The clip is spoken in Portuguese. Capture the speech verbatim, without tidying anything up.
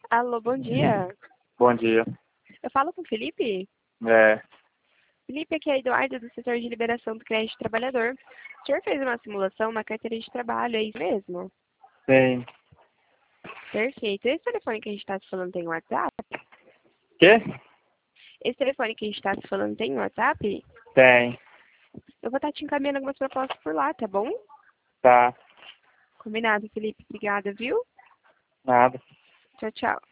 Alô, bom dia. Bom dia. Eu falo com o Felipe? É, Felipe, aqui é a Eduardo, do setor de liberação do crédito trabalhador. O senhor fez uma simulação na carteira de trabalho, é isso mesmo? tem. Perfeito. Esse telefone que a gente está se falando tem WhatsApp? Quê? Esse telefone que a gente está se falando tem WhatsApp? Tem. Eu vou estar te encaminhando algumas propostas por lá, tá bom? Tá. Combinado, Felipe. Obrigada, viu? Nada. Tchau, tchau.